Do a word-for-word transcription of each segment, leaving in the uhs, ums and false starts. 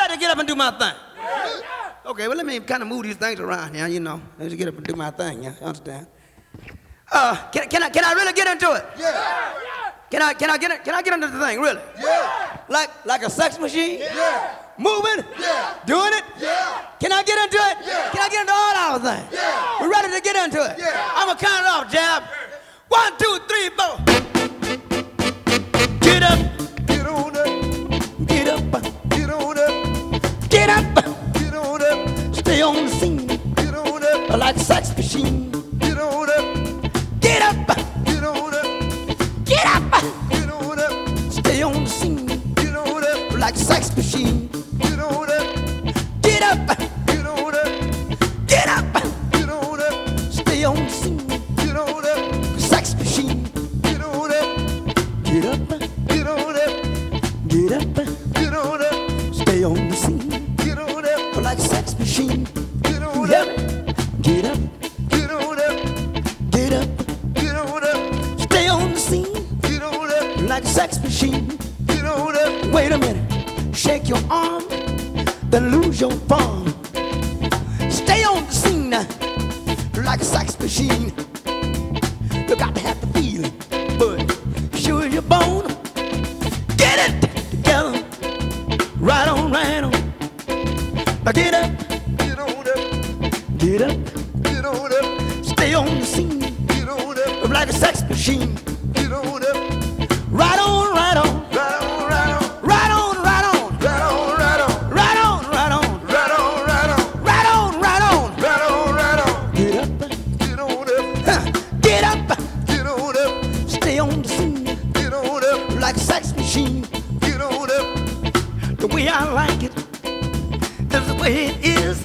like to get up and do my thing. Okay, well, let me kind of move these things around here, you know. Let me get up and do my thing, yeah, you understand? Uh, can, can, I, can I really get into it? Yeah. Can I, can I get it? Can I get into the thing, really? Yeah. Like, like a sex machine? Yeah. Moving? Yeah. Doing it? Yeah. Can I get into it? Yeah. Can I get into all our things? Yeah. We're ready to get into it. Yeah. I'm gonna count it off, Jab. One, two, three, four. Get up. Get on up. Get up. Get on up. Get up. Get on up. Stay on the scene. Get on up. Like a sex machine. Get on up. Get up. Get on up. Get up. Get on up. Stay on the scene. Get on up. Like a sex machine. Get on up. Get up. Get on up. Get up. Get on up. Stay on the scene. Get on up. Sex machine. Get on up. Get up. Get on up. Get up. Get on up. Stay on the scene. Get on up. Like a sex machine. Get on Yep. up. Get up. Get on up. Get up. Get on up. Stay on the scene. Get on up. Like a sex machine. Get on up. Wait a minute. Shake your arm. Then lose your form. Stay on the scene. Like a sex machine. You got to have the feeling. But sure you're born. Get it together. Right on, right on. Now get up. Get on up. Get up. Get on up. Stay on the scene. Get on up. Like a sex machine. Get on up. Right on, right on. Right on, right on. Right on, right on. Right on, right on. Right on, right on. Right on, right on. Right on, right on. Right on, right on. Get up. Get on up. Huh. Get up. Get on up. Stay on the scene. Get on up. Like a sex machine. Get on up. The way I like it. That's the way it is.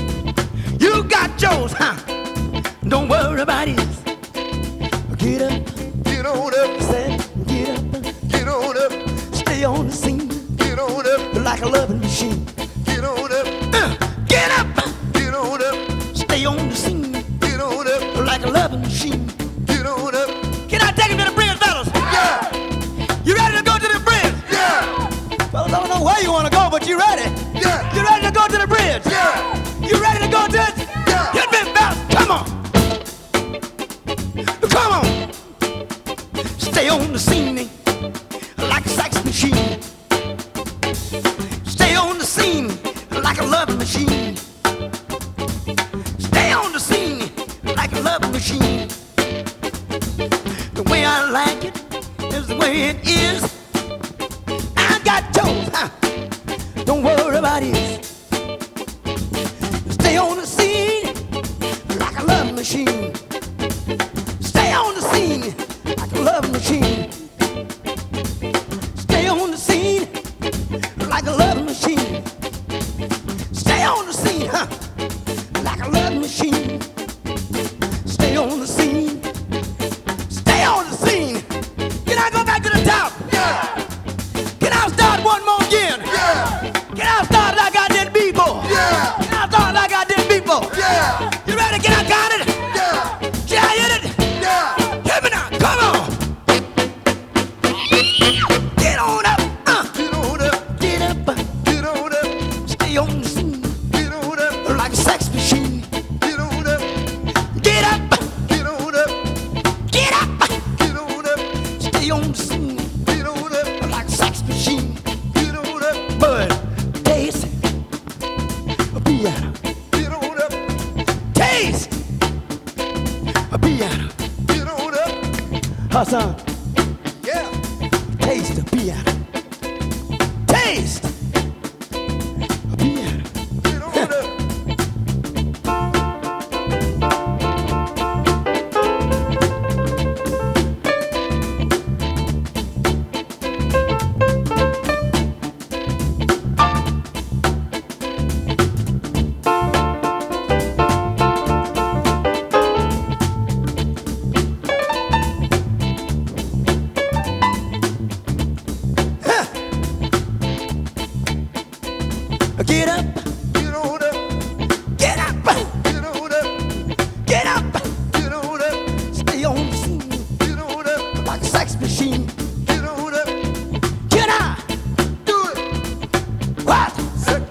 You got yours, huh? Don't worry about it. Get up. Get on up. Say, get up. Get on up. Stay on the scene. Get on up. Like a loving machine. Get on up. Uh, get up. Get on up. Stay on the scene. Get on up. Like a loving machine. Get on up. Can I take him to the bridge, fellas? Yeah. You ready to go to the bridge? Yeah. Fellas, I don't know where you want to go, but you ready? Yeah. You ready to go to the bridge? Yeah. You ready to go to it? Yeah. Hit me, fellas. Come on. Come on. Stay on the scene like a sex machine. Stay on the scene like a love machine. Stay on the scene like a love machine. The way I like it is the way it is. I got toes, huh? Don't worry about it. Stay on the scene like a love machine. Stay on the scene like a love machine. Stay on the scene like a love machine. Stay on the scene, huh? Like a love machine. Stay on the scene. Stay on the scene. Can I go back to the top? Yeah. Can I start one more again? Yeah. Can I start like I did before? Yeah. Can I start like I did before? Yeah. You ready? Can I count it? Yeah. Can I hit it? Yeah. Hit me now. Come on. Get on up. Uh. Get on up. Get up. Get on up. Stay on the scene Get on up. like a sex machine. Get on up. Get up. Get on up. Get up. Get on up. Stay on the scene Get on up. like a sex machine. Get on up. Bud, taste a piano. Get on up. Taste a piano. Get on up. Hassan, Yeah. taste the piano. Taste a piano. Get on up. Get up. Get on up. Get up. Get on up. Get up. Get on up. Stay on the scene Get on up. like a sex machine. Get on up. Can I? Do it. What? Sex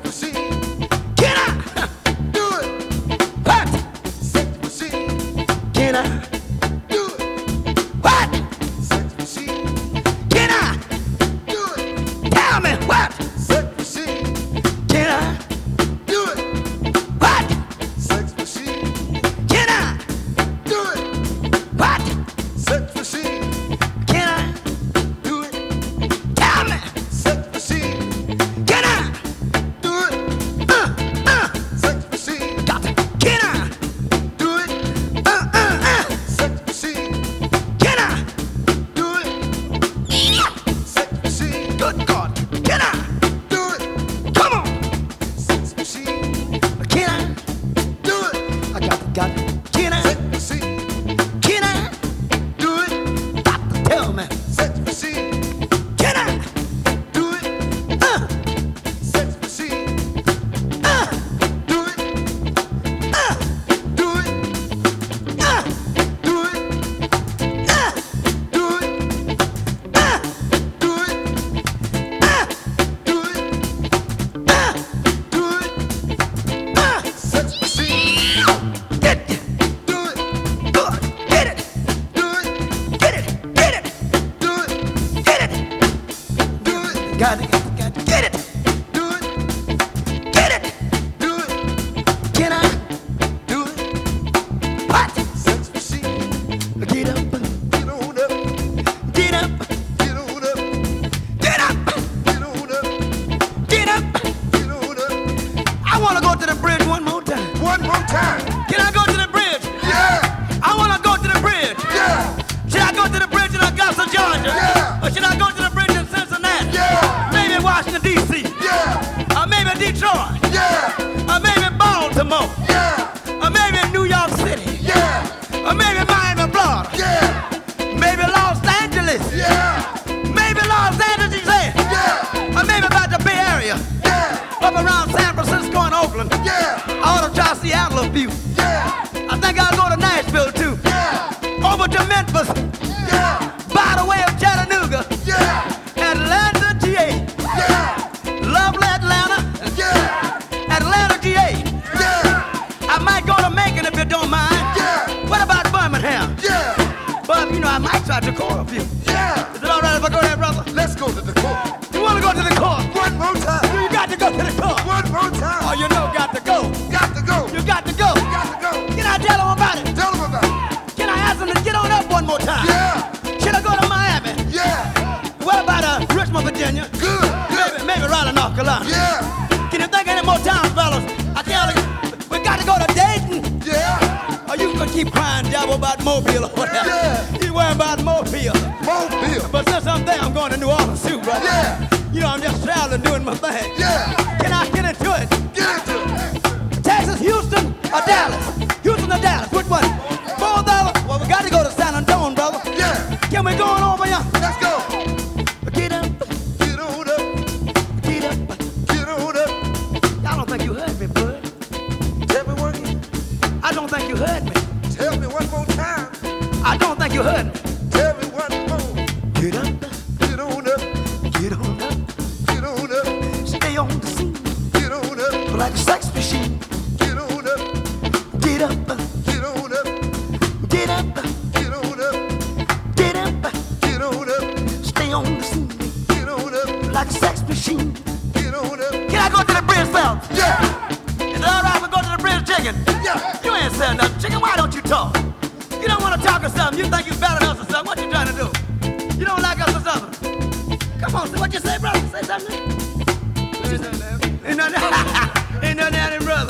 tackle a few. Yeah. I think I'll go to Nashville too. Yeah. Over to Memphis, Yeah. by the way of Chattanooga, Yeah. Atlanta, G A, Yeah. lovely Atlanta, Yeah. Atlanta, G A. Yeah. I might go to Macon if you don't mind. Yeah. What about Birmingham? Yeah. But you know, I might try to call a few. Yeah. Is it all right if I go there, brother? Let's go to the court. You want to go to the court? One more time. You got to go to the court. One more time. Oh, you know, got to go. Got to go. You got to go. Got to go. Can I tell them about it? Tell them about it. Can I ask them to get on up one more time? Yeah. Should I go to Miami? Yeah. What about uh, Richmond, Virginia? Good. Maybe, Good. maybe Raleigh, North Carolina. Yeah. Can you think any more times, fellas? I tell you, we got to go to Dayton. Yeah. Or you can keep crying, Jabba, about Mobile or whatever. Yeah. You worry about Mobile. Mobile. But since I'm there, I'm going to New Orleans too, brother. Yeah. You know, I'm just traveling, doing my thing. Yeah. Can I get into it? Get into it. Texas, Houston, or Dallas? Houston or Dallas? Which one? Both of them? Well, we got to go to San Antonio, brother. Yeah. Can we go on over here? Let's go. Get up, Get on up. get up. Get on up. Y'all don't think you heard me, bud. Tell me one again. I don't think you heard me. Tell me one more time. I don't think you heard me. Tell me one more. Get up, Get on up. get on up. Get on up. Stay on the scene Get on up. like a sex machine. Get on up. Get up, Get on up. get up, Get on up. get up. Get on up. Stay on the scene Get on up. like a sex machine. Get on up. Can I go to the bridge, fellas? Yeah. Is it all right if we go to the bridge, chicken? Yeah. You ain't saying nothing, chicken. Why don't you talk? You don't want to talk or something. You think you better than us or something. What you trying to do? You don't like us or something? Come on, what you say, brother? Say something. Ain't nothing. Ain't nothing happening, brother.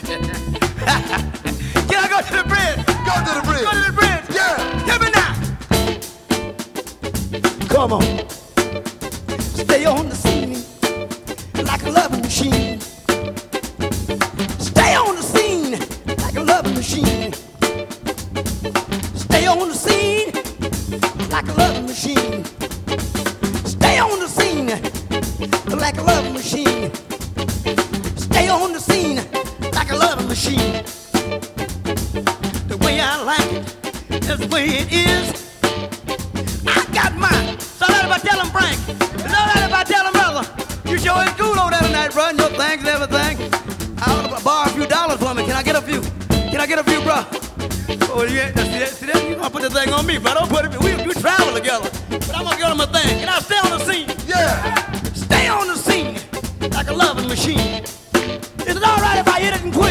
Can I go to the bridge? Go to the bridge. Go to the bridge. Yeah. Hear me now. Come on. Stay on the scene like a loving machine. Stay on the scene like a loving machine. Stay on the scene like a loving machine. Stay on the scene like a loving machine. Stay on the scene like a loving machine. The way I like it is the way it is. I got mine. So all right if I tell him Frank. It's all right if I tell him brother. You sure is cool over there tonight, bro. Your things and everything. I want to borrow a few dollars from me. Can I get a few? Can I get a few, bro? Oh, yeah. See that? See that? You gonna put the thing on me, bro? Don't put it. We, we travel together. But I'm gonna get on my thing. Can I stay on the scene? Yeah. Stay on the scene like a loving machine. Is it all right if I hit it and quit?